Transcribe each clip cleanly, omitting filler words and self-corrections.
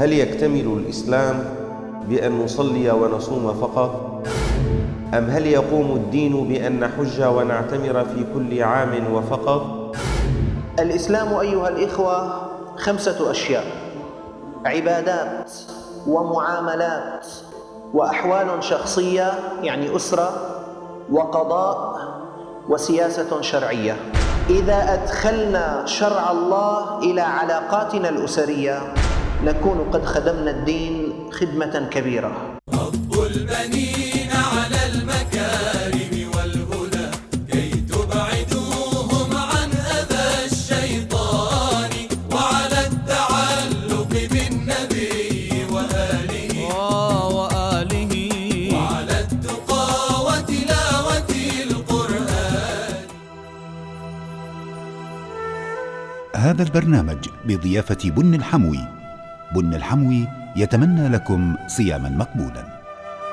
هل يكتمل الإسلام بأن نصلي ونصوم فقط؟ أم هل يقوم الدين بأن نحج ونعتمر في كل عام وفقط؟ الإسلام أيها الإخوة 5 أشياء: عبادات ومعاملات وأحوال شخصية يعني أسرة وقضاء وسياسة شرعية. إذا أدخلنا شرع الله إلى علاقاتنا الأسرية نكون قد خدمنا الدين خدمة كبيرة. رب البنين على المكارم والهدى كي تبعدوهم عن أذى الشيطان، وعلى التعلق بالنبي وآله وعلى التقى وتلاوة القرآن. هذا البرنامج بضيافة بن الحموي. بن الحموي يتمنى لكم صياما مقبولا.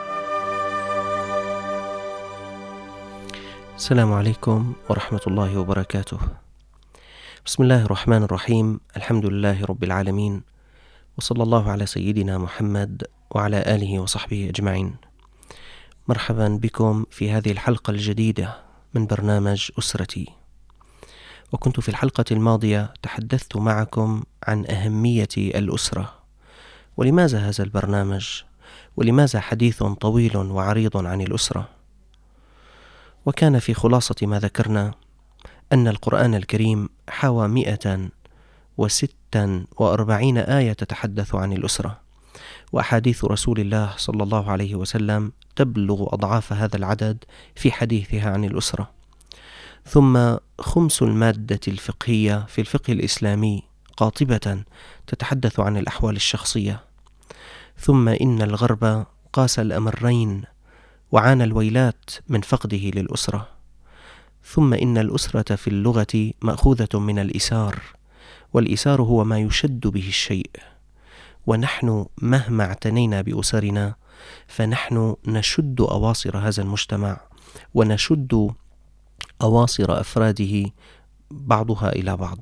السلام عليكم ورحمة الله وبركاته. بسم الله الرحمن الرحيم. الحمد لله رب العالمين، وصلى الله على سيدنا محمد وعلى آله وصحبه أجمعين. مرحبا بكم في هذه الحلقة الجديدة من برنامج أسرتي. وكنت في الحلقة الماضية تحدثت معكم عن أهمية الأسرة، ولماذا هذا البرنامج، ولماذا حديث طويل وعريض عن الأسرة. وكان في خلاصة ما ذكرنا أن القرآن الكريم حوى 146 آية تتحدث عن الأسرة، وأحاديث رسول الله صلى الله عليه وسلم تبلغ أضعاف هذا العدد في حديثها عن الأسرة. ثم خمس المادة الفقهية في الفقه الإسلامي قاطبة تتحدث عن الأحوال الشخصية. ثم إن الغرب قاس الأمرين وعانى الويلات من فقده للأسرة. ثم إن الأسرة في اللغة مأخوذة من الإسار، والإسار هو ما يشد به الشيء، ونحن مهما اعتنينا بأسرنا فنحن نشد أواصر هذا المجتمع، ونشد أواصر أفراده بعضها إلى بعض.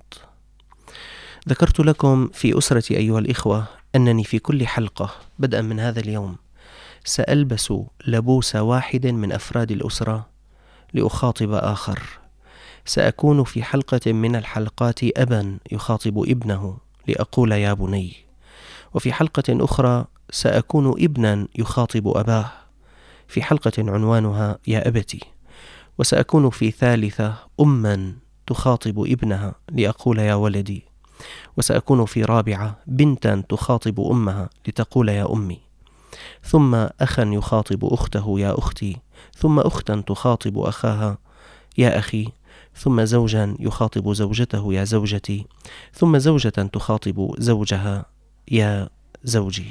ذكرت لكم في أسرتي أيها الإخوة أنني في كل حلقة بدءا من هذا اليوم سألبس لبوس واحد من أفراد الأسرة لأخاطب آخر. سأكون في حلقة من الحلقات أبا يخاطب ابنه لأقول يا بني، وفي حلقة أخرى سأكون ابنا يخاطب أباه في حلقة عنوانها يا أبتي، وسأكون في ثالثة أما تخاطب ابنها لأقول يا ولدي، وسأكون في رابعة بنتا تخاطب أمها لتقول يا أمي، ثم أخا يخاطب أخته يا أختي، ثم أختا تخاطب أخاها يا أخي، ثم زوجا يخاطب زوجته يا زوجتي، ثم زوجة تخاطب زوجها يا زوجي.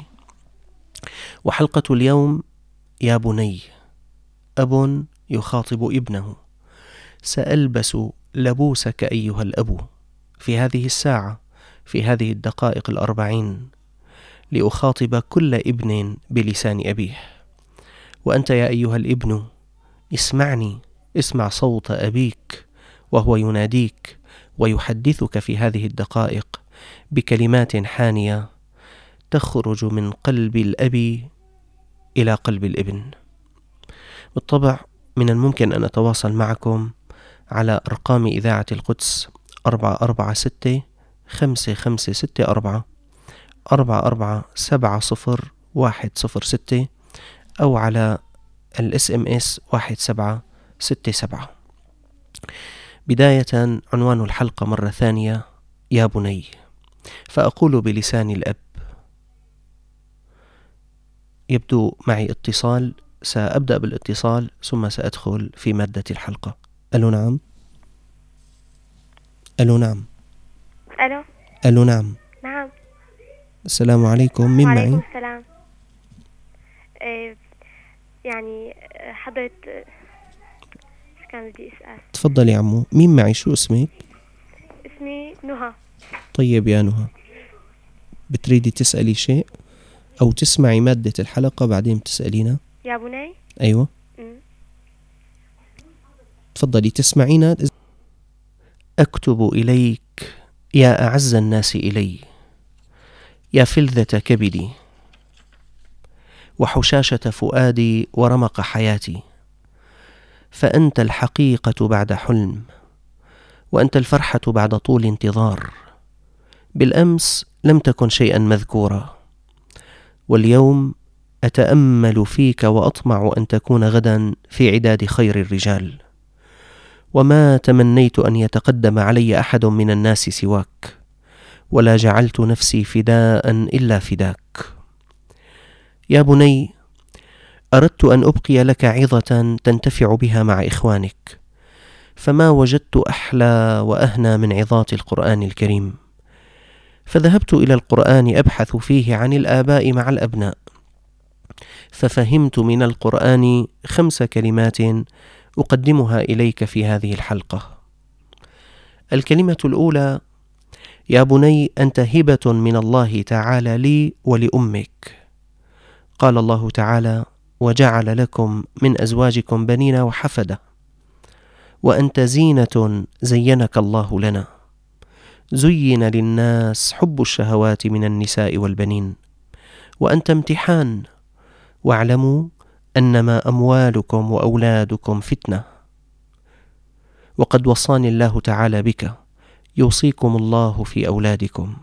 وحلقة اليوم يا بني، أب يخاطب ابنه. سألبس لبوسك أيها الأب في هذه الساعة، في هذه الدقائق 40 لأخاطب كل ابن بلسان أبيه. وأنت يا أيها الابن اسمعني، اسمع صوت أبيك وهو يناديك ويحدثك في هذه الدقائق بكلمات حانية تخرج من قلب الأب إلى قلب الابن. بالطبع من الممكن أن أتواصل معكم على أرقام إذاعة القدس 446-5564 4470-106 أو على الSMS 1767. بداية عنوان الحلقة مرة ثانية يا بني، فأقول بلسان الأب. يبدو معي اتصال، سأبدأ بالاتصال ثم سأدخل في مادة الحلقة. ألو نعم. ألو نعم. ألو. ألو نعم. نعم. السلام عليكم، مين معي؟ وعليكم السلام. يعني حضرت شو كان بدي أسأل؟ تفضل يا عمو، مين معي؟ شو اسمك؟ اسمي نهى. طيب يا نهى، بتريدي تسألي شيء أو تسمعي مادة الحلقة بعدين بتسألينا؟ يا بني. أيوة. تفضلي تسمعينا. أكتب إليك يا أعز الناس إلي، يا فلذة كبدي وحشاشة فؤادي ورمق حياتي، فأنت الحقيقة بعد حلم، وأنت الفرحة بعد طول انتظار. بالأمس لم تكن شيئا مذكورا، واليوم أتأمل فيك وأطمع أن تكون غدا في عداد خير الرجال. وما تمنيت أن يتقدم علي أحد من الناس سواك، ولا جعلت نفسي فداء إلا فداك. يا بني، أردت أن أبقي لك عظة تنتفع بها مع إخوانك، فما وجدت أحلى وأهنى من عظات القرآن الكريم، فذهبت إلى القرآن أبحث فيه عن الآباء مع الأبناء، ففهمت من القرآن 5 كلمات أقدمها إليك في هذه الحلقة. الكلمة الأولى: يا بني، أنت هبة من الله تعالى لي ولأمك. قال الله تعالى: وجعل لكم من أزواجكم بنين وحفدة، وأنت زينة زينك الله لنا، زين للناس حب الشهوات من النساء والبنين، وأنت امتحان، واعلموا أنما أموالكم وأولادكم فتنة. وقد وصاني الله تعالى بك، يوصيكم الله في أولادكم.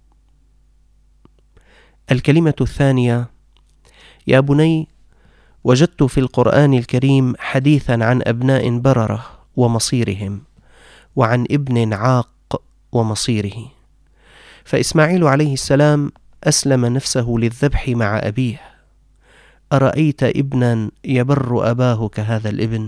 الكلمة الثانية: يا بني، وجدت في القرآن الكريم حديثا عن أبناء بررة ومصيرهم، وعن ابن عاق ومصيره. فإسماعيل عليه السلام أسلم نفسه للذبح مع أبيه. أرأيت ابنا يبر أباه كهذا الابن؟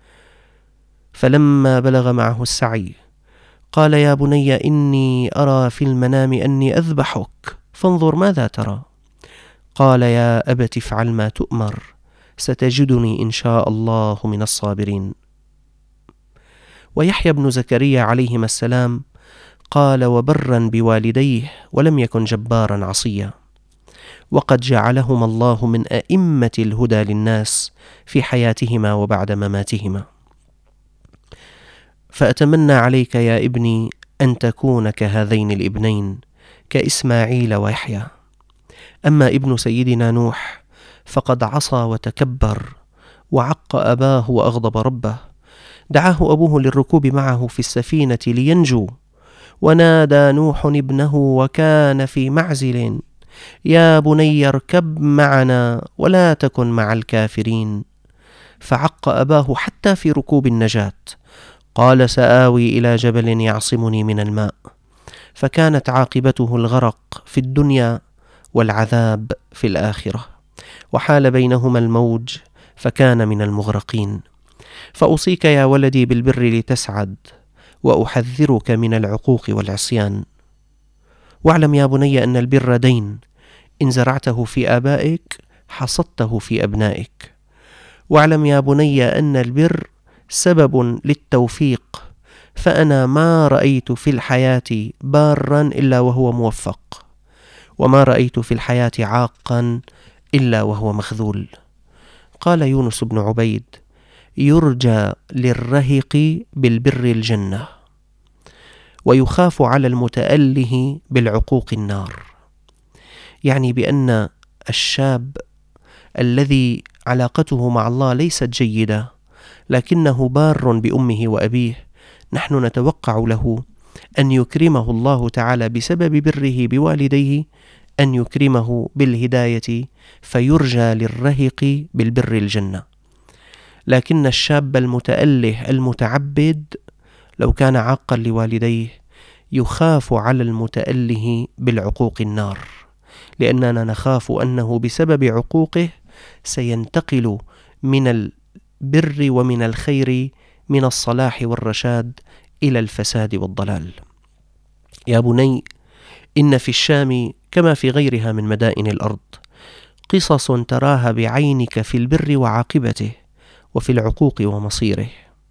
فلما بلغ معه السعي قال: يا بني، إني أرى في المنام أني أذبحك فانظر ماذا ترى؟ قال: يا أبت افعل ما تؤمر، ستجدني إن شاء الله من الصابرين. ويحيى بن زكريا عليهما السلام قال: وبرا بوالديه ولم يكن جبارا عصيا، وقد جعلهما الله من أئمة الهدى للناس في حياتهما وبعد مماتهما. فأتمنى عليك يا ابني أن تكون كهذين الابنين، كإسماعيل ويحيى. أما ابن سيدنا نوح فقد عصى وتكبر وعق أباه وأغضب ربه، دعاه أبوه للركوب معه في السفينة لينجو، ونادى نوح ابنه وكان في معزل: يا بني اركب معنا ولا تكن مع الكافرين. فعق أباه حتى في ركوب النجاة، قال: سآوي إلى جبل يعصمني من الماء. فكانت عاقبته الغرق في الدنيا والعذاب في الآخرة، وحال بينهما الموج فكان من المغرقين. فأوصيك يا ولدي بالبر لتسعد، وأحذرك من العقوق والعصيان. واعلم يا بني أن البر دين، إن زرعته في آبائك حصدته في أبنائك. واعلم يا بني أن البر سبب للتوفيق، فأنا ما رأيت في الحياة بارا إلا وهو موفق، وما رأيت في الحياة عاقا إلا وهو مخذول. قال يونس بن عبيد: يرجى للرهق بالبر الجنة، ويخاف على المتأله بالعقوق النار. يعني بأن الشاب الذي علاقته مع الله ليست جيدة لكنه بار بأمه وأبيه، نحن نتوقع له أن يكرمه الله تعالى بسبب بره بوالديه، أن يكرمه بالهداية فيرجى للرهق بالبر الجنة. لكن الشاب المتأله المتعبد لو كان عاقا لوالديه يخاف على المتأله بالعقوق النار، لأننا نخاف أنه بسبب عقوقه سينتقل من البر ومن الخير، من الصلاح والرشاد إلى الفساد والضلال. يا بني، إن في الشام كما في غيرها من مدائن الأرض قصص تراها بعينك في البر وعاقبته، وفي العقوق ومصيره.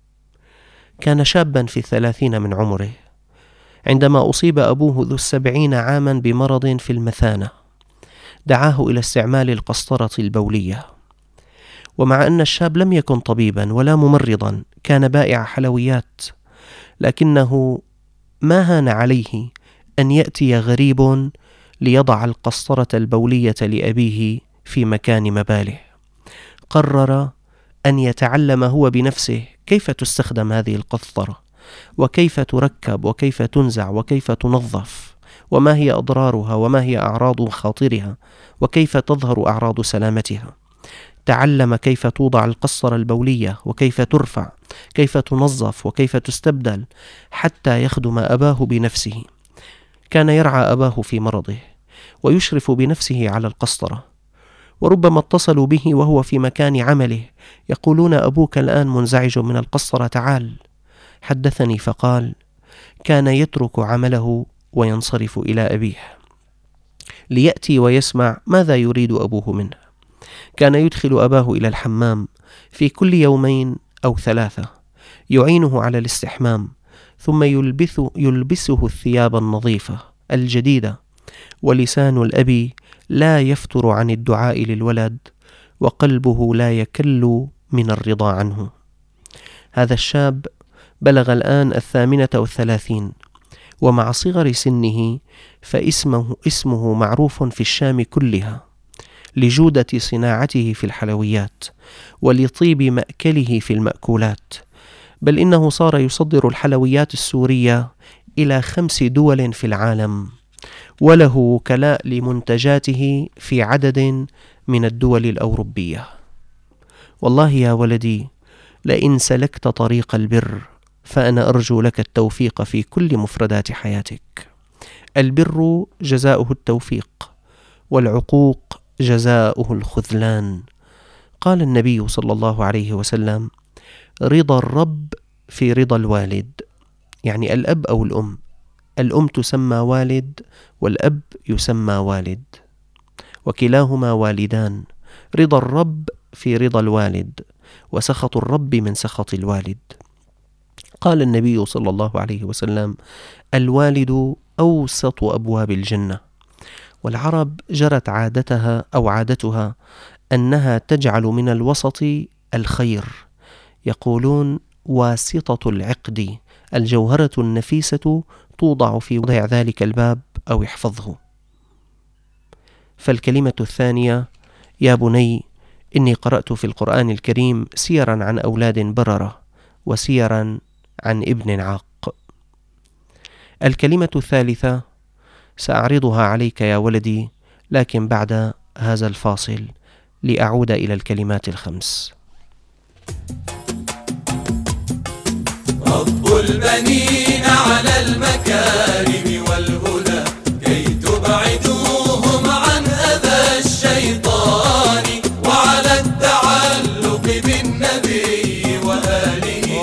كان شابا في 30 من عمره عندما أصيب أبوه ذو 70 عاما بمرض في المثانة، دعاه إلى استعمال القسطرة البولية. ومع أن الشاب لم يكن طبيبا ولا ممرضا، كان بائع حلويات، لكنه ما هان عليه أن يأتي غريب ليضع القسطرة البولية لأبيه في مكان مباله. قرر أن يتعلم هو بنفسه كيف تستخدم هذه القسطرة، وكيف تركب، وكيف تنزع، وكيف تنظف، وما هي أضرارها، وما هي أعراض خاطرها، وكيف تظهر أعراض سلامتها. تعلم كيف توضع القسطرة البولية، وكيف ترفع، كيف تنظف، وكيف تستبدل، حتى يخدم أباه بنفسه. كان يرعى أباه في مرضه ويشرف بنفسه على القسطرة، وربما اتصلوا به وهو في مكان عمله يقولون: أبوك الآن منزعج من القسطرة، تعال. حدثني فقال: كان يترك عمله وينصرف إلى أبيه ليأتي ويسمع ماذا يريد أبوه منه. كان يدخل أباه إلى الحمام في كل 2 أو 3، يعينه على الاستحمام، ثم يلبسه الثياب النظيفة الجديدة. ولسان الأب لا يفتر عن الدعاء للولد، وقلبه لا يكل من الرضا عنه. هذا الشاب بلغ الآن 38، ومع صغر سنه فاسمه معروف في الشام كلها لجودة صناعته في الحلويات ولطيب مأكله في المأكولات، بل إنه صار يصدر الحلويات السورية إلى 5 دول في العالم، وله وكلاء لمنتجاته في عدد من الدول الأوروبية. والله يا ولدي، لئن سلكت طريق البر فأنا أرجو لك التوفيق في كل مفردات حياتك. البر جزاؤه التوفيق، والعقوق جزاؤه الخذلان. قال النبي صلى الله عليه وسلم: رضا الرب في رضا الوالد، يعني الأب أو الأم. الأم تسمى والد، والأب يسمى والد، وكلاهما والدان. رضا الرب في رضا الوالد، وسخط الرب من سخط الوالد. قال النبي صلى الله عليه وسلم: الوالد أوسط أبواب الجنة. والعرب جرت عادتها أنها تجعل من الوسط الخير، يقولون: واسطة العقد الجوهرة النفيسة توضع في وضع ذلك الباب أو يحفظه. فالكلمة الثانية: يا بني، إني قرأت في القرآن الكريم سيرا عن أولاد بررة وسيرا عن ابن عاق. الكلمة الثالثة سأعرضها عليك يا ولدي، لكن بعد هذا الفاصل لأعود إلى الكلمات الخمس. رب البنين على المكارم والهدى كي تبعدوهم عن أذى الشيطان، وعلى التعلق بالنبي وآله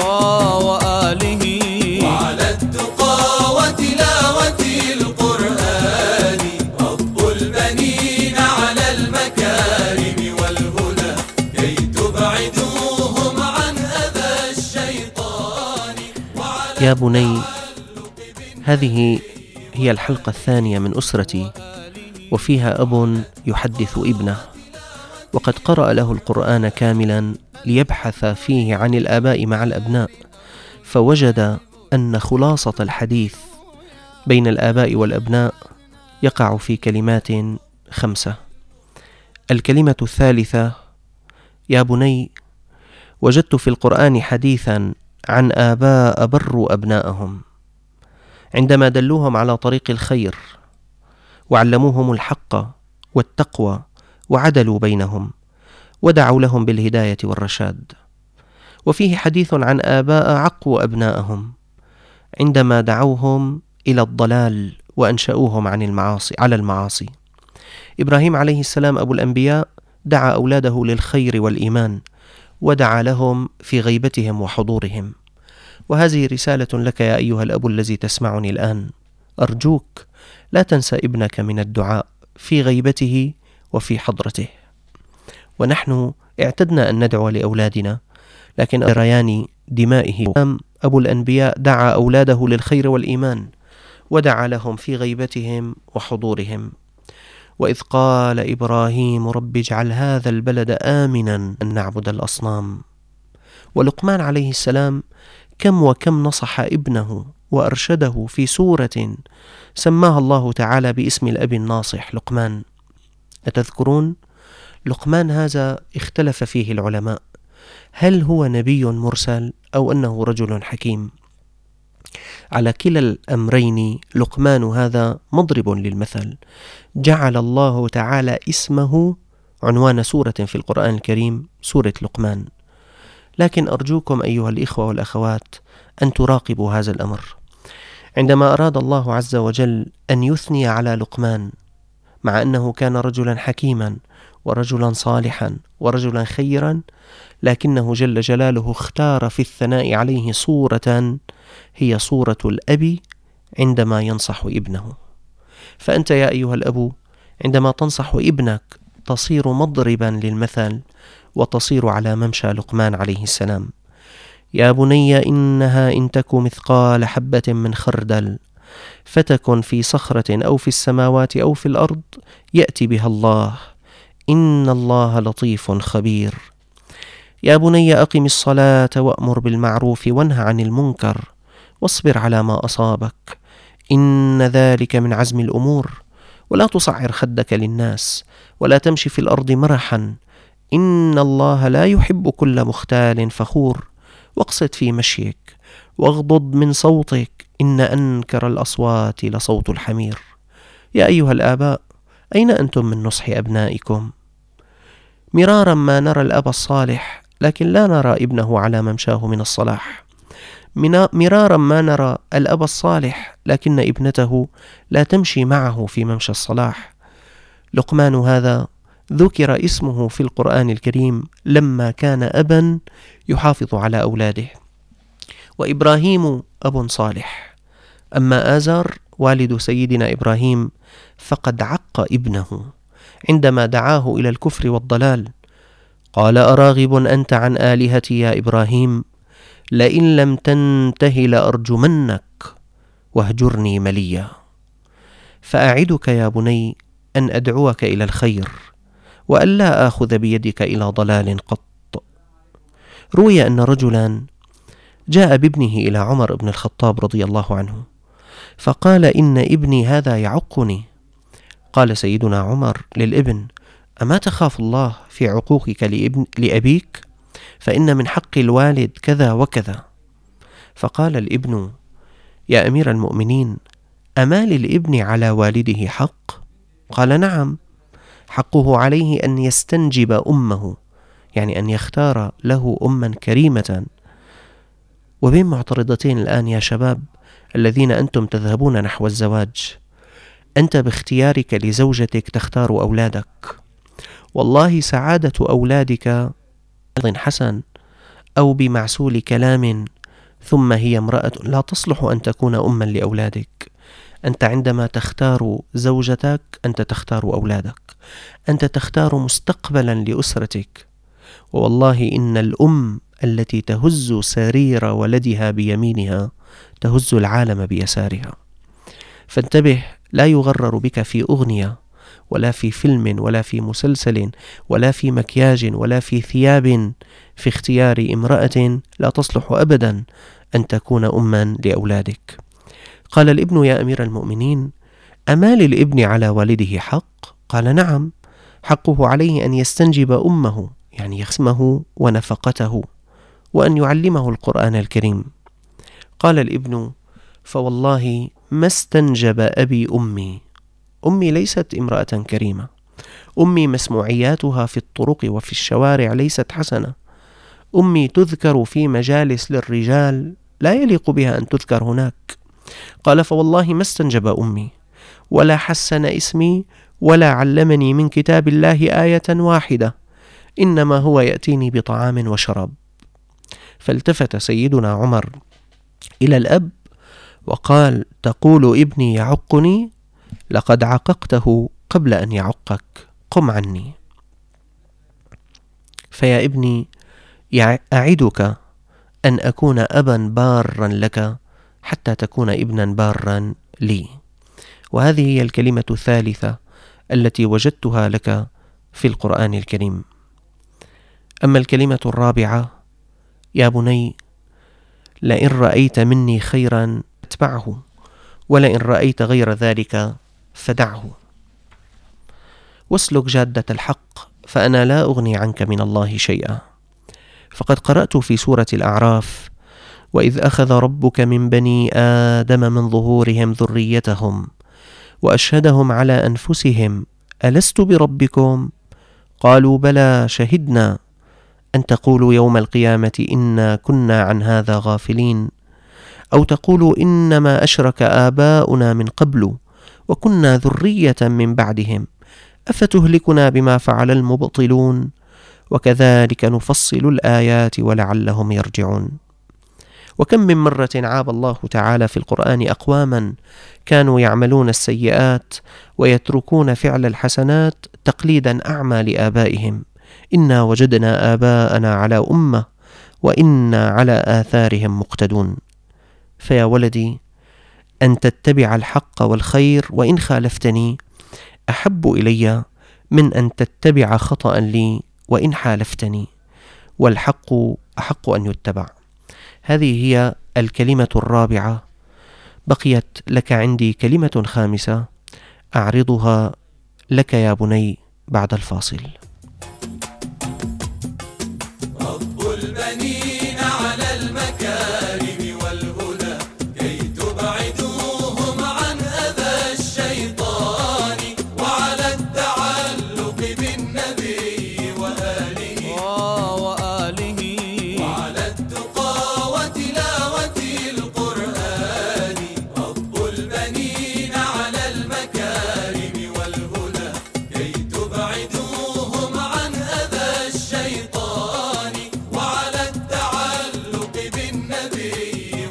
وعلى التقى وتلاوة القرآن. رب البنين على المكارم والهدى كي تبعدوهم عن أذى الشيطان. يا بني، هذه هي الحلقة الثانية من أسرتي، وفيها أب يحدث ابنه، وقد قرأ له القرآن كاملا ليبحث فيه عن الآباء مع الأبناء، فوجد أن خلاصة الحديث بين الآباء والأبناء يقع في كلمات 5. الكلمة الثالثة: يا بني، وجدت في القرآن حديثا عن آباء بروا أبناءهم عندما دلوهم على طريق الخير وعلموهم الحق والتقوى وعدلوا بينهم ودعوا لهم بالهداية والرشاد. وفيه حديث عن آباء عقوا أبناءهم عندما دعوهم إلى الضلال وأنشأوهم على المعاصي. إبراهيم عليه السلام أبو الأنبياء دعا أولاده للخير والإيمان، ودعا لهم في غيبتهم وحضورهم. وهذه رسالة لك يا أيها الأب الذي تسمعني الآن، أرجوك لا تنسى ابنك من الدعاء في غيبته وفي حضرته. ونحن اعتدنا أن ندعو لأولادنا، لكن ريان دمائه أبو الأنبياء دعا أولاده للخير والإيمان، ودعا لهم في غيبتهم وحضورهم. وإذ قال إبراهيم رب اجعل هذا البلد آمنا أن نعبد الأصنام. ولقمان عليه السلام كم وكم نصح ابنه وأرشده في سورة سماها الله تعالى باسم الأب الناصح لقمان. أتذكرون؟ لقمان هذا اختلف فيه العلماء، هل هو نبي مرسل أو أنه رجل حكيم؟ على كلا الأمرين لقمان هذا مضرب للمثل، جعل الله تعالى اسمه عنوان سورة في القرآن الكريم، سورة لقمان. لكن أرجوكم أيها الإخوة والأخوات أن تراقبوا هذا الأمر. عندما أراد الله عز وجل أن يثني على لقمان، مع أنه كان رجلا حكيما ورجلا صالحا ورجلا خيرا، لكنه جل جلاله اختار في الثناء عليه صورة هي صورة الأب عندما ينصح ابنه. فأنت يا أيها الأب عندما تنصح ابنك تصير مضربا للمثل وتصير على ممشى لقمان عليه السلام. يا بني إنها إن تك مثقال حبة من خردل فتكن في صخرة أو في السماوات أو في الأرض يأتي بها الله إن الله لطيف خبير. يا بني أقم الصلاة وأمر بالمعروف وانه عن المنكر واصبر على ما أصابك إن ذلك من عزم الأمور ولا تصعر خدك للناس ولا تمشي في الأرض مرحا إن الله لا يحب كل مختال فخور واقصد في مشيك واغضض من صوتك إن أنكر الأصوات لصوت الحمير. يا أيها الآباء أين أنتم من نصح أبنائكم؟ مرارا ما نرى الأب الصالح لكن لا نرى ابنه على ممشاه من الصلاح، مرارا ما نرى الأب الصالح لكن ابنته لا تمشي معه في ممشى الصلاح. لقمان هذا ذكر اسمه في القرآن الكريم لما كان أبا يحافظ على أولاده، وإبراهيم أب صالح. أما آزر والد سيدنا إبراهيم فقد عق ابنه عندما دعاه إلى الكفر والضلال، قال أراغب أنت عن آلهتي يا إبراهيم لئن لم تنته لأرجمنك واهجرني مليا. فأعدك يا بني أن أدعوك إلى الخير وألا آخذ بيدك إلى ضلال قط. روي أن رجلا جاء بابنه إلى عمر بن الخطاب رضي الله عنه فقال إن ابني هذا يعقني. قال سيدنا عمر للابن أما تخاف الله في عقوقك لأبيك؟ فإن من حق الوالد كذا وكذا. فقال الابن يا أمير المؤمنين أما للابن على والده حق؟ قال نعم، حقه عليه أن يستنجب أمه، يعني أن يختار له أما كريمة. وبين معترضتين الآن يا شباب الذين أنتم تذهبون نحو الزواج، أنت باختيارك لزوجتك تختار أولادك، والله سعادة أولادك حسن أو بمعسول كلام ثم هي امرأة لا تصلح أن تكون أما لأولادك. أنت عندما تختار زوجتك أنت تختار أولادك، أنت تختار مستقبلا لأسرتك. والله إن الأم التي تهز سرير ولدها بيمينها تهز العالم بيسارها. فانتبه، لا يغرر بك في أغنية ولا في فيلم ولا في مسلسل ولا في مكياج ولا في ثياب في اختيار امرأة لا تصلح أبدا أن تكون أما لأولادك. قال الابن يا أمير المؤمنين أما للابن على والده حق؟ قال نعم، حقه عليه أن يستنجب أمه، يعني يخسمه ونفقته، وأن يعلمه القرآن الكريم. قال الابن فوالله ما استنجب أبي أمي. أمي ليست امرأة كريمة، أمي مسموعياتها في الطرق وفي الشوارع ليست حسنة، أمي تذكر في مجالس للرجال لا يليق بها أن تذكر هناك. قال فوالله ما استنجب أمي ولا حسن اسمي ولا علمني من كتاب الله آية واحدة، إنما هو يأتيني بطعام وشراب. فالتفت سيدنا عمر إلى الأب وقال تقول ابني يعقني؟ لقد عققته قبل أن يعقك، قم عني. فيا ابني أعدك أن أكون أبا بارا لك حتى تكون ابنا بارا لي. وهذه هي الكلمة الثالثة التي وجدتها لك في القرآن الكريم. أما الكلمة الرابعة يا بني لئن رأيت مني خيرا اتبعه، ولئن رأيت غير ذلك فدعه. واسلك جادة الحق فأنا لا أغني عنك من الله شيئا. فقد قرأت في سورة الأعراف: وإذ أخذ ربك من بني آدم من ظهورهم ذريتهم وأشهدهم على أنفسهم ألست بربكم؟ قالوا بلى شهدنا أن تقولوا يوم القيامة إنا كنا عن هذا غافلين، أو تقولوا إنما أشرك آباؤنا من قبل وكنا ذرية من بعدهم أفتهلكنا بما فعل المبطلون وكذلك نفصل الآيات ولعلهم يرجعون. وكم من مرة عاب الله تعالى في القرآن أقواما كانوا يعملون السيئات ويتركون فعل الحسنات تقليدا أعمى لآبائهم: إنا وجدنا آباءنا على أمة وإنا على آثارهم مقتدون. فيا ولدي، أن تتبع الحق والخير وإن خالفتني أحب إلي من أن تتبع خطأ لي وإن حالفتني، والحق أحق أن يتبع. هذه هي الكلمة الرابعة. بقيت لك عندي كلمة خامسة أعرضها لك يا بني بعد الفاصل. رب البنين على المكارم والهدى كي تبعدوهم عن أذى الشيطان، وعلى التعلق بالنبي وآله وعلى التقى وتلاوة القرآن. رب البنين على المكارم والهدى كي تبعدوهم عن أذى الشيطان، وعلى التعلق بالنبي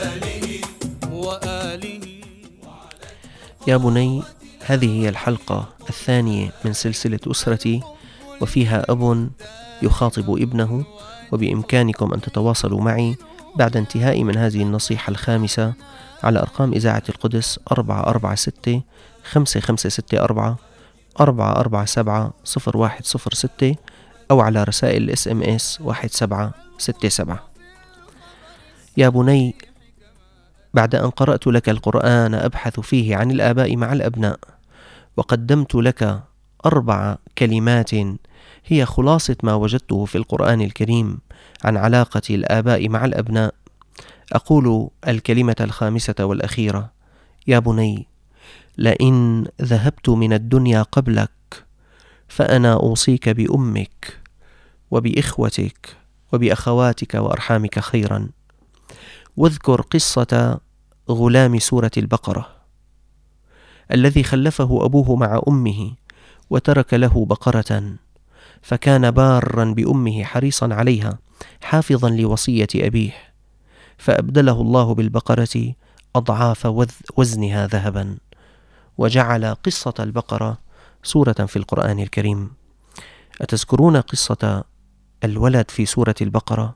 وآله. يا بني، هذه هي الحلقة الثانية من سلسلة أسرتي، وفيها أب يخاطب ابنه، وبإمكانكم أن تتواصلوا معي بعد انتهاء من هذه النصيحة الخامسة على أرقام إذاعة القدس 446 5564 447 0106 أو على رسائل SMS 1767. يا بني، بعد أن قرأت لك القرآن أبحث فيه عن الآباء مع الأبناء، وقدمت لك 4 كلمات هي خلاصة ما وجدته في القرآن الكريم عن علاقة الآباء مع الأبناء، أقول الكلمة الخامسة والأخيرة: يا بني، لئن ذهبت من الدنيا قبلك فأنا أوصيك بأمك وبإخوتك وبأخواتك وأرحامك خيرا. واذكر قصة غلام سورة البقرة الذي خلفه أبوه مع أمه وترك له بقرة، فكان بارا بأمه حريصا عليها حافظا لوصية أبيه، فأبدله الله بالبقرة أضعاف وزنها ذهبا، وجعل قصة البقرة سورة في القرآن الكريم. أتذكرون قصة الولد في سورة البقرة؟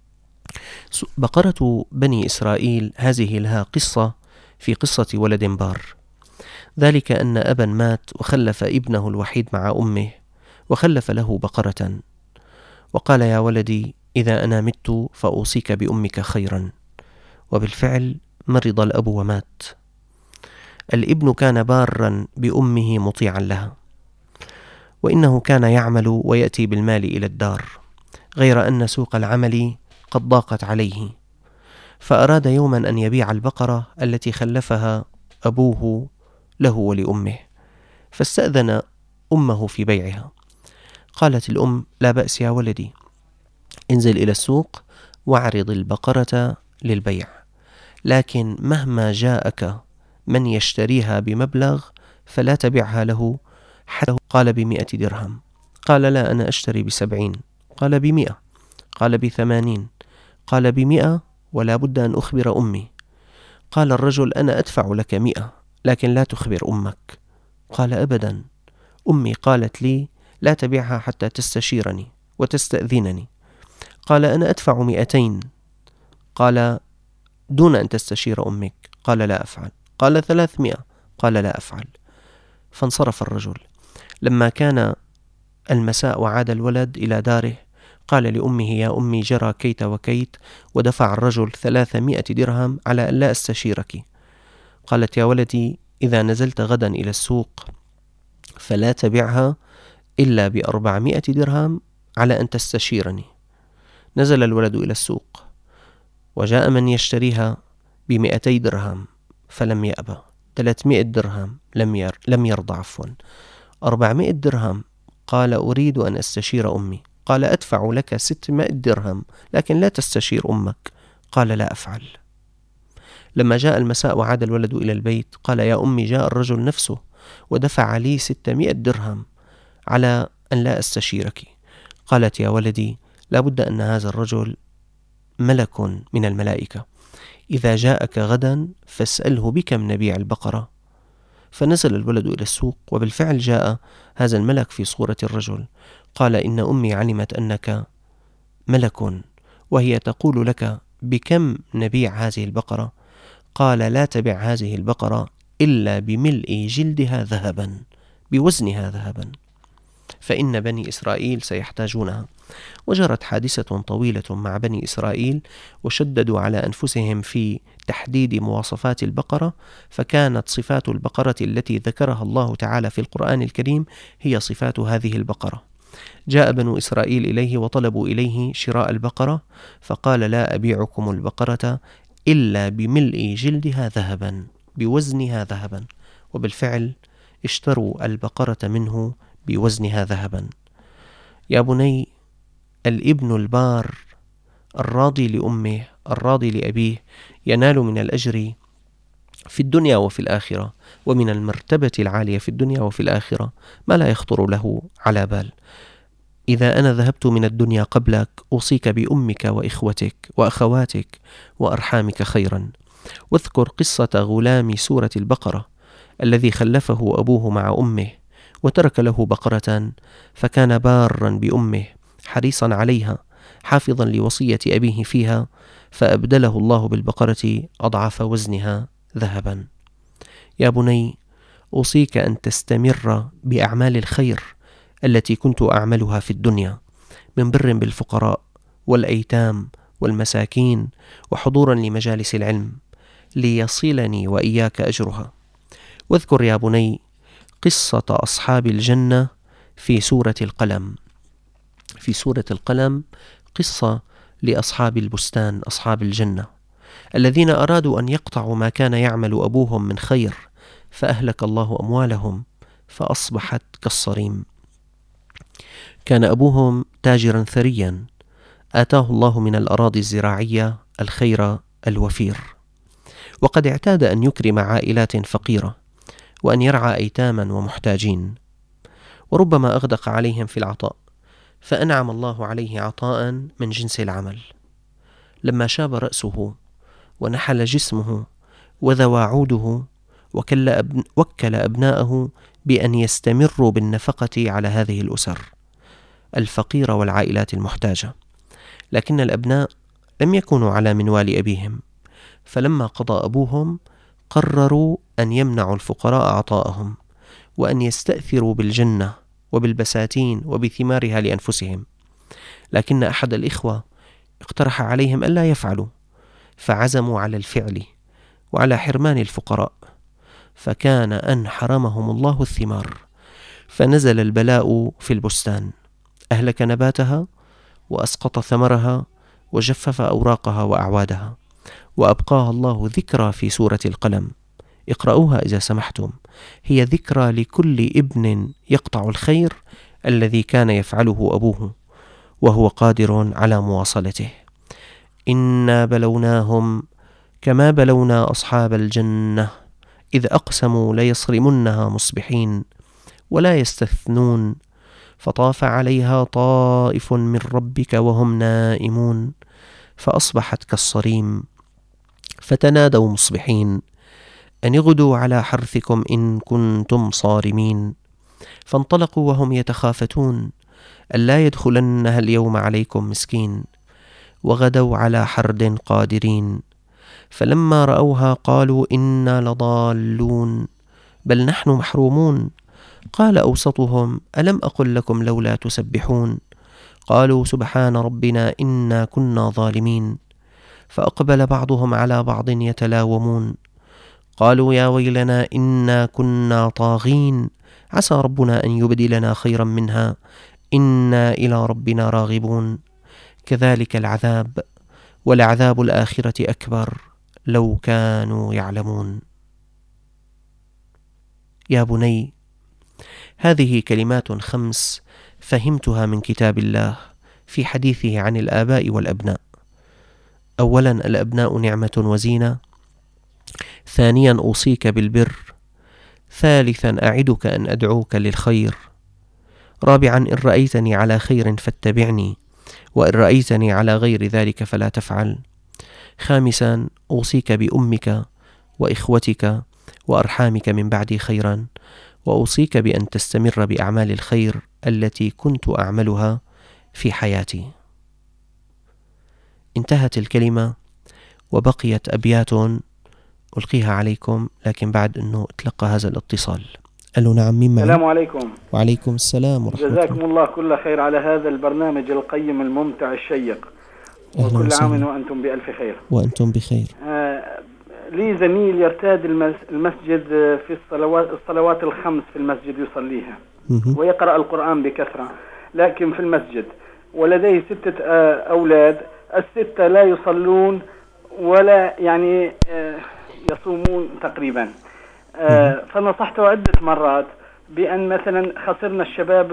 بقرة بني إسرائيل هذه لها قصة في قصة ولد بار، ذلك أن أبا مات وخلف ابنه الوحيد مع أمه، وخلف له بقرة، وقال: يا ولدي، إذا أنا مت فأوصيك بأمك خيرا. وبالفعل مرض الأب ومات. الابن كان بارا بأمه مطيعا لها، وإنه كان يعمل ويأتي بالمال إلى الدار، غير أن سوق العمل قد ضاقت عليه، فأراد يوما أن يبيع البقرة التي خلفها أبوه له ولأمه، فاستأذن أمه في بيعها. قالت الأم: لا بأس يا ولدي، انزل إلى السوق واعرض البقرة للبيع، لكن مهما جاءك من يشتريها بمبلغ فلا تبعها له حتى. قال: ب100 درهم. قال: لا، أنا أشتري ب70. قال: ب100. قال: ب80. قال: ب100 ولا بد أن أخبر أمي. قال الرجل: أنا أدفع لك 100 لكن لا تخبر أمك. قال: أبدا، أمي قالت لي لا تبيعها حتى تستشيرني وتستأذنني. قال: أنا أدفع 200. قال: دون أن تستشير أمك. قال: لا أفعل. قال: 300. قال: لا أفعل. فانصرف الرجل. لما كان المساء وعاد الولد إلى داره قال لأمه: يا أمي جرى كيت وكيت، ودفع الرجل 300 درهم على أن لا أستشيرك. قالت: يا ولدي، إذا نزلت غدا إلى السوق فلا تبعها إلا ب400 درهم على أن تستشيرني. نزل الولد إلى السوق وجاء من يشتريها ب200 درهم فلم يأبى، 300 درهم لم يرضى 400 درهم قال: أريد أن أستشير أمي. قال: أدفع لك 600 درهم لكن لا تستشير أمك. قال: لا أفعل. لما جاء المساء وعاد الولد إلى البيت قال: يا أمي، جاء الرجل نفسه ودفع لي 600 درهم على أن لا أستشيرك. قالت: يا ولدي، لا بد أن هذا الرجل ملك من الملائكة، إذا جاءك غدا فاسأله بكم نبيع البقرة. فنزل الولد إلى السوق، وبالفعل جاء هذا الملك في صورة الرجل. قال: إن أمي علمت أنك ملك وهي تقول لك بكم نبيع هذه البقرة. قال: لا تبع هذه البقرة إلا بملء جلدها ذهبا، بوزنها ذهبا، فإن بني إسرائيل سيحتاجونها. وجرت حادثة طويلة مع بني إسرائيل، وشددوا على أنفسهم في تحديد مواصفات البقرة، فكانت صفات البقرة التي ذكرها الله تعالى في القرآن الكريم هي صفات هذه البقرة. جاء بنو إسرائيل إليه وطلبوا إليه شراء البقرة، فقال: لا أبيعكم البقرة إلا بملء جلدها ذهبا، بوزنها ذهبا. وبالفعل اشتروا البقرة منه بوزنها ذهبا. يا بني، الابن البار الراضي لأمه الراضي لأبيه ينال من الأجر في الدنيا وفي الآخرة، ومن المرتبة العالية في الدنيا وفي الآخرة ما لا يخطر له على بال. إذا أنا ذهبت من الدنيا قبلك أوصيك بأمك وإخوتك وأخواتك وأرحامك خيرا. واذكر قصة غلام سورة البقرة الذي خلفه أبوه مع أمه وترك له بقرة، فكان بارا بأمه حريصا عليها حافظا لوصية أبيه فيها، فأبدله الله بالبقرة أضعاف وزنها ذهبا. يا بني، أوصيك أن تستمر بأعمال الخير التي كنت أعملها في الدنيا من بر بالفقراء والأيتام والمساكين وحضورا لمجالس العلم، ليصلني وإياك أجرها. واذكر يا بني قصة أصحاب الجنة في سورة القلم. في سورة القلم قصة لأصحاب البستان، أصحاب الجنة، الذين أرادوا أن يقطعوا ما كان يعمل أبوهم من خير، فأهلك الله أموالهم فأصبحت كالصريم. كان أبوهم تاجرا ثريا، آتاه الله من الأراضي الزراعية الخير الوفير، وقد اعتاد أن يكرم عائلات فقيرة وأن يرعى أيتاما ومحتاجين، وربما أغدق عليهم في العطاء، فأنعم الله عليه عطاء من جنس العمل. لما شاب رأسه ونحل جسمه وذوى عوده، وكل أبناءه بأن يستمروا بالنفقة على هذه الأسر الفقيرة والعائلات المحتاجة، لكن الأبناء لم يكونوا على منوال أبيهم، فلما قضى أبوهم قرروا أن يمنعوا الفقراء عطاءهم، وأن يستأثروا بالجنة وبالبساتين وبثمارها لأنفسهم. لكن أحد الإخوة اقترح عليهم ألا يفعلوا، فعزموا على الفعل وعلى حرمان الفقراء، فكان أن حرمهم الله الثمار، فنزل البلاء في البستان، أهلك نباتها وأسقط ثمرها وجفف أوراقها وأعوادها، وأبقاها الله ذكرى في سورة القلم. اقرأوها إذا سمحتم، هي ذكرى لكل ابن يقطع الخير الذي كان يفعله أبوه وهو قادر على مواصلته. إنا بلوناهم كما بلونا أصحاب الجنة إذ أقسموا ليصرمنها مصبحين ولا يستثنون فطاف عليها طائف من ربك وهم نائمون فأصبحت كالصريم فتنادوا مصبحين أن اغدوا على حرثكم إن كنتم صارمين فانطلقوا وهم يتخافتون ألا يدخلنها اليوم عليكم مسكين وغدوا على حرد قادرين فلما رأوها قالوا إنا لضالون بل نحن محرومون قال أوسطهم ألم أقل لكم لولا تسبحون قالوا سبحان ربنا إنا كنا ظالمين. فأقبل بعضهم على بعض يتلاومون قالوا يا ويلنا إنا كنا طاغين عسى ربنا أن يبدلنا خيرا منها إنا إلى ربنا راغبون. كذلك العذاب ولعذاب الآخرة أكبر لو كانوا يعلمون. يا بني، هذه كلمات 5 فهمتها من كتاب الله في حديثه عن الآباء والأبناء. أولا، الأبناء نعمة وزينة. ثانيا، أوصيك بالبر. ثالثا، أعدك أن أدعوك للخير. رابعا، إن رأيتني على خير فاتبعني، وإن رأيتني على غير ذلك فلا تفعل. خامسا، أوصيك بأمك وإخوتك وأرحامك من بعدي خيرا، وأوصيك بأن تستمر بأعمال الخير التي كنت أعملها في حياتي. انتهت الكلمة وبقيت أبيات ألقيها عليكم، لكن بعد أنه اتلقى هذا الاتصال. ألو نعم، مين معي؟ السلام عليكم. وعليكم السلام ورحمة الله. جزاكم الله كل خير على هذا البرنامج القيم الممتع الشيق، وكل عام وأنتم بألف خير. وأنتم بخير. لي زميل يرتاد المسجد في الصلوات الخمس في المسجد يصليها ويقرأ القرآن بكثرة، لكن في المسجد ولديه 6 أولاد، ال6 لا يصلون ولا يعني يصومون تقريبا. فنصحته عدة مرات بأن مثلا خسرنا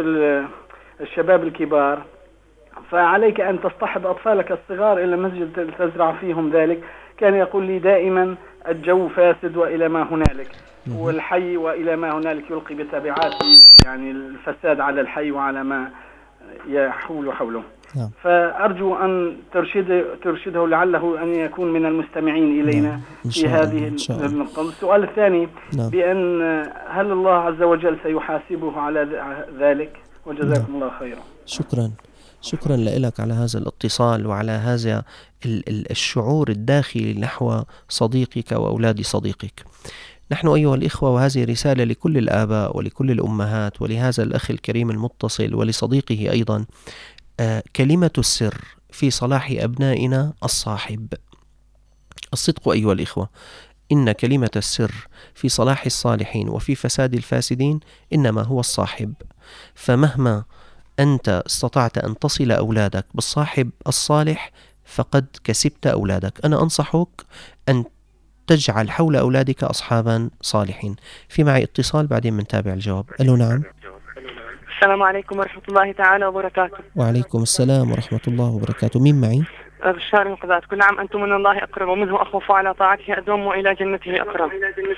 الشباب الكبار، فعليك أن تصطحب أطفالك الصغار إلى مسجد تزرع فيهم ذلك. كان يقول لي دائما الجو فاسد وإلى ما هنالك، والحي وإلى ما هنالك يلقي بتبعات يعني الفساد على الحي وعلى ما يحول حوله. فأرجو أن ترشده لعله أن يكون من المستمعين إلينا في هذه النقطة. السؤال الثاني بأن هل الله عز وجل سيحاسبه على ذلك؟ وجزاكم الله خيرا. شكرا لك على هذا الاتصال وعلى هذا الشعور الداخلي نحو صديقك وأولاد صديقك. نحن أيها الإخوة، وهذه رسالة لكل الآباء ولكل الأمهات ولهذا الأخ الكريم المتصل ولصديقه أيضا، كلمة السر في صلاح أبنائنا الصاحب. الصدق أيها الإخوة، إن كلمة السر في صلاح الصالحين وفي فساد الفاسدين إنما هو الصاحب. فمهما أنت استطعت أن تصل أولادك بالصاحب الصالح فقد كسبت أولادك. أنا أنصحك أن تجعل حول أولادك أصحابا صالحين. في معي اتصال، بعدين منتابع الجواب. ألو نعم. السلام عليكم ورحمة الله تعالى وبركاته. وعليكم السلام ورحمة الله وبركاته. مين معي؟ بشار القذات. كل عام أنتم من الله أقرب، ومنه أخوف، على طاعته أدوم، وإلى جنته أقرب.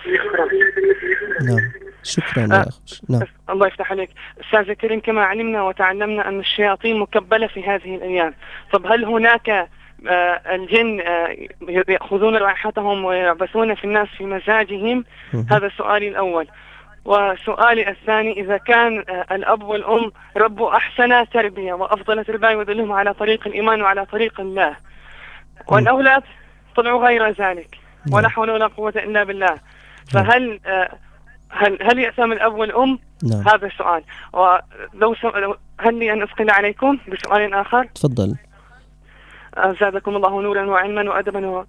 نعم، شكرا يا أخ. نعم. الله يفتح عليك. أستاذ الكريم، كما علمنا وتعلمنا أن الشياطين مكبلة في هذه الأيام، طب هل هناك الجن يأخذون رائحتهم ويعبثون في الناس في مزاجهم؟ هذا سؤالي الأول. وسؤالي الثاني، إذا كان الأب والأم ربوا أحسن تربية وأفضل تربية ويدلهم على طريق الإيمان وعلى طريق الله، والأولاد طلعوا غير ذلك، ولا حول ولا قوة إلا بالله، فهل هل يأثم الأب والأم؟ هذا السؤال. ولو هل لي أن أثقل عليكم بسؤال آخر؟ تفضل. زادكم الله نورا وعلما وأدبا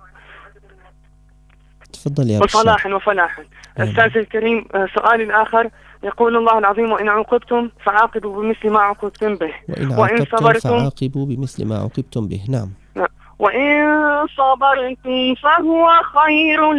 تفضل يا وصلاحا وفلاحا. أستاذ الكريم، سؤالي الآخر، يقول الله العظيم: وإن عوقبتم فعاقبوا بمثل ما عوقبتم به، وإن صبرتم فعاقبوا بمثل ما عوقبتم به. نعم. وإن صبرتم فهو خير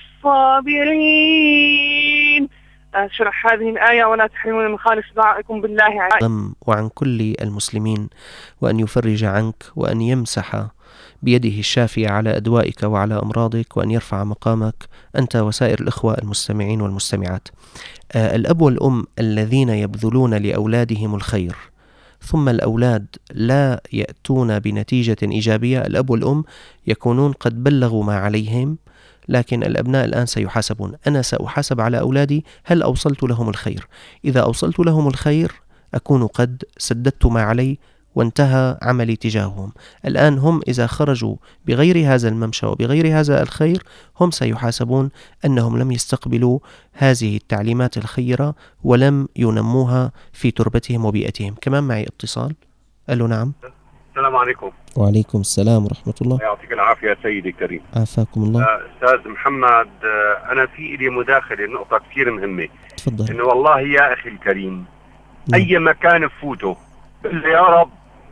للصابرين. أشرح هذه الآية: ولا تحرمون من خالص دعائكم بالله عليكم وعن كل المسلمين، وأن يفرج عنك، وأن يمسح بيده الشافية على أدوائك وعلى أمراضك، وأن يرفع مقامك أنت وسائر الإخوة المستمعين والمستمعات. الأب والأم الذين يبذلون لأولادهم الخير ثم الأولاد لا يأتون بنتيجة إيجابية، الأب والأم يكونون قد بلغوا ما عليهم، لكن الأبناء الآن سيحاسبون. أنا سأحاسب على أولادي هل أوصلت لهم الخير. إذا أوصلت لهم الخير أكون قد سددت ما علي وانتهى عملي تجاههم. الآن هم إذا خرجوا بغير هذا الممشى وبغير هذا الخير هم سيحاسبون أنهم لم يستقبلوا هذه التعليمات الخيرة ولم ينموها في تربتهم وبيئتهم. كمان معي اتصال. ألو نعم. السلام عليكم. وعليكم السلام ورحمة الله. يعطيك العافية سيدي الكريم. عافاكم الله. أستاذ محمد، أنا في إلي مداخلة نقطة كثير مهمة. تفضل. إنه والله يا أخي الكريم، أي مكان بفوته قل له يا رب.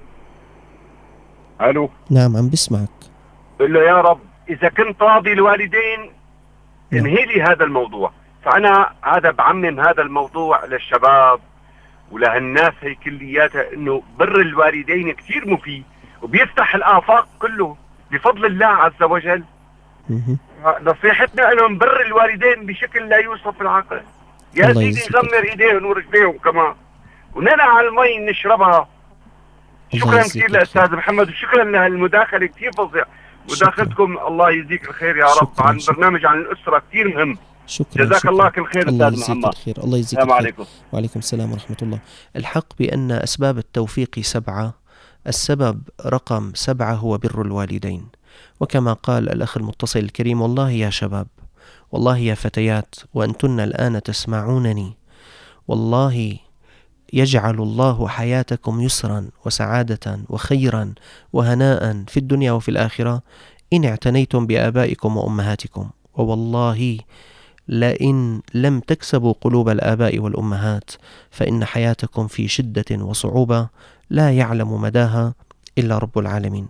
ألو. نعم عم بسمعك. قل له يا رب إذا كنت راضي الوالدين انهي لي هذا الموضوع. فأنا هذا بعمم هذا الموضوع للشباب ولهالناس هي كلياتها، إنه بر الوالدين كثير مفيد وبيفتح الآفاق كله بفضل الله عز وجل. نصيحتنا لهم بر الوالدين بشكل لا يوصف العقل. يا سيدي غمر ايديهم ورجليهم كمان وننع المي نشربها. شكرا كثير لأستاذ محمد، وشكرا لهالمداخلة كثير فظيعة. مداخلتكم الله يجزيك الخير يا رب عن برنامج عن الأسرة كثير مهم. شكرا. جزاك الله كل خير أستاذ محمد. الله يجزيك السلام عليكم. وعليكم السلام ورحمة الله. الحق بأن أسباب التوفيق 7. السبب رقم 7 هو بر الوالدين، وكما قال الأخ المتصل الكريم: والله يا شباب، والله يا فتيات، وأنتن الآن تسمعونني، والله يجعل الله حياتكم يسرا وسعادة وخيرا وهناء في الدنيا وفي الآخرة إن اعتنيتم بآبائكم وأمهاتكم. ووالله لئن لم تكسبوا قلوب الآباء والأمهات فإن حياتكم في شدة وصعوبة لا يعلم مداها إلا رب العالمين.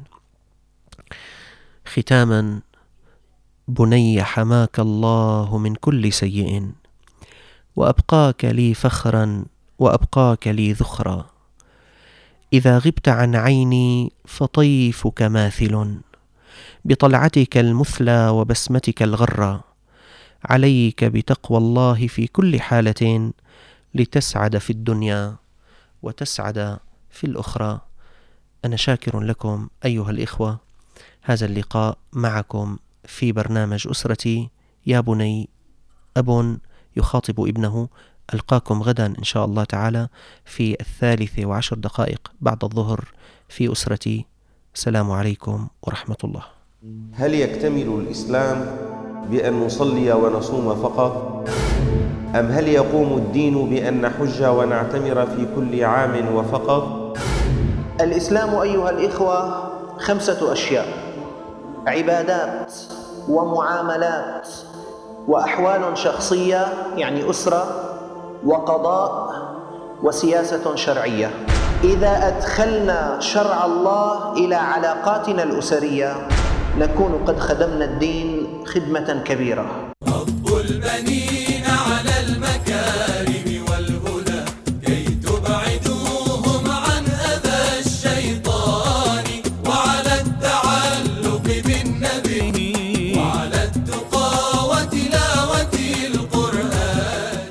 ختاما، بني حماك الله من كل سيء، وأبقاك لي فخرا وأبقاك لي ذخرا. إذا غبت عن عيني فطيفك ماثل، بطلعتك المثلى وبسمتك الغرة. عليك بتقوى الله في كل حالة لتسعد في الدنيا وتسعد في الأخرى. أنا شاكر لكم أيها الإخوة هذا اللقاء معكم في برنامج أسرتي. يا بني، أب يخاطب ابنه. ألقاكم غدا إن شاء الله تعالى في 3:10 بعد الظهر في أسرتي. السلام عليكم ورحمة الله. هل يكتمل الإسلام بأن نصلي ونصوم فقط؟ أم هل يقوم الدين بأن نحج ونعتمر في كل عام وفقط؟ الإسلام أيها الإخوة 5 أشياء: عبادات ومعاملات وأحوال شخصية يعني أسرة، وقضاء، وسياسة شرعية. إذا أدخلنا شرع الله إلى علاقاتنا الأسرية نكون قد خدمنا الدين خدمة كبيرة. رب البنين على المكارم والهدى كي تبعدوهم عن أذى الشيطان، وعلى التعلق بالنبي وعلى التقى وتلاوة القرآن.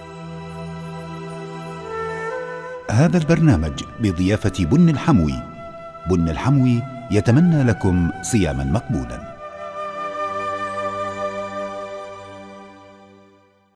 هذا البرنامج بضيافة بن الحموي. بن الحموي يتمنى لكم صياما مقبولا.